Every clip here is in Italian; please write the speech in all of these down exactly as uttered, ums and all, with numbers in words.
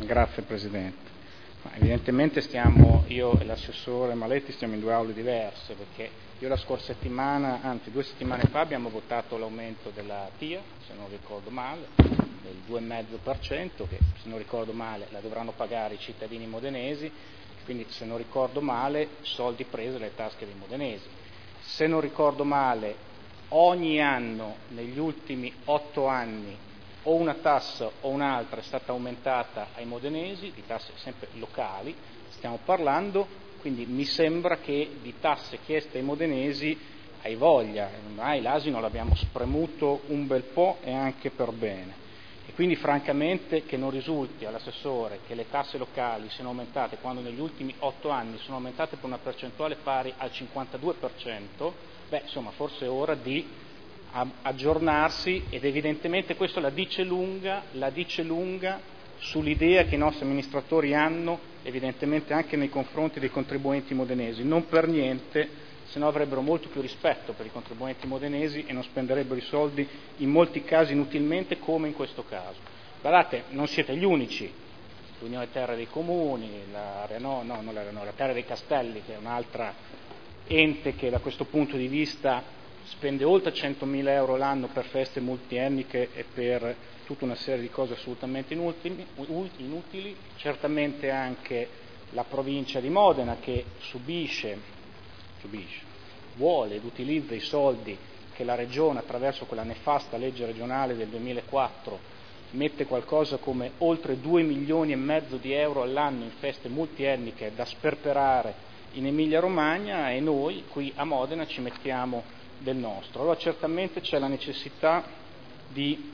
Grazie Presidente. Ma evidentemente stiamo, io e l'assessore Maletti stiamo in due aule diverse, perché io la scorsa settimana, anzi due settimane fa, abbiamo votato l'aumento della T I A, se non ricordo male, del due virgola cinque per cento, che se non ricordo male la dovranno pagare i cittadini modenesi, quindi se non ricordo male soldi presi dalle tasche dei modenesi. Se non ricordo male, ogni anno negli ultimi otto anni o una tassa o un'altra è stata aumentata ai modenesi, di tasse sempre locali stiamo parlando, quindi mi sembra che di tasse chieste ai modenesi hai voglia, ormai l'asino l'abbiamo spremuto un bel po' e anche per bene. E quindi francamente che non risulti all'assessore che le tasse locali siano aumentate quando negli ultimi otto anni sono aumentate per una percentuale pari al cinquantadue per cento, beh insomma forse è ora di aggiornarsi, ed evidentemente questo la dice lunga, la dice lunga sull'idea che i nostri amministratori hanno evidentemente anche nei confronti dei contribuenti modenesi. Non per niente, se no avrebbero molto più rispetto per i contribuenti modenesi e non spenderebbero i soldi in molti casi inutilmente come in questo caso. Guardate, non siete gli unici, l'Unione Terre dei Comuni, la Renault, no, non la Renault, la Terre dei Castelli, che è un'altra ente che da questo punto di vista spende oltre centomila euro l'anno per feste multietniche e per tutta una serie di cose assolutamente inutili, inutili. Certamente anche la provincia di Modena che subisce, subisce, vuole ed utilizza i soldi che la Regione attraverso quella nefasta legge regionale del duemilaquattro mette qualcosa come oltre due milioni e mezzo di euro all'anno in feste multietniche da sperperare in Emilia Romagna, e noi qui a Modena ci mettiamo del nostro. Allora certamente c'è la necessità di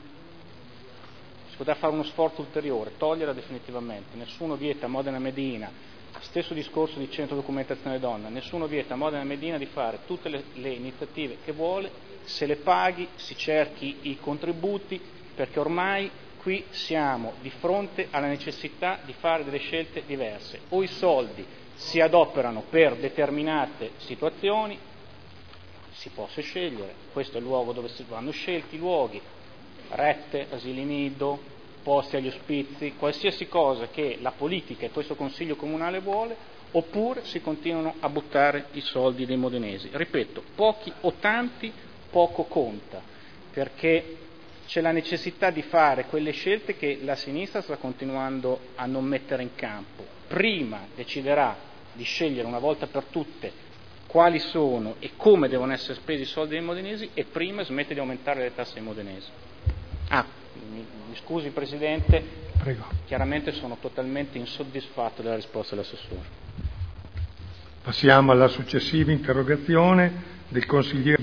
si potrà fare uno sforzo ulteriore, toglierla definitivamente. Nessuno vieta a Modena Medina, stesso discorso di centro documentazione donna, nessuno vieta a Modena Medina di fare tutte le, le iniziative che vuole, se le paghi, si cerchi i contributi, perché ormai qui siamo di fronte alla necessità di fare delle scelte diverse. O i soldi si adoperano per determinate situazioni, si possa scegliere, questo è il luogo dove si vanno scelti i luoghi, rette, asili nido, posti agli ospizi, qualsiasi cosa che la politica e questo Consiglio Comunale vuole, oppure si continuano a buttare i soldi dei modenesi. Ripeto, pochi o tanti, poco conta, perché c'è la necessità di fare quelle scelte che la sinistra sta continuando a non mettere in campo. Prima deciderà di scegliere una volta per tutte quali sono e come devono essere spesi i soldi dei modenesi, e prima smette di aumentare le tasse ai modenesi. Ah, mi, mi scusi Presidente, Prego. Chiaramente sono totalmente insoddisfatto della risposta dell'assessore. Passiamo alla successiva interrogazione del consigliere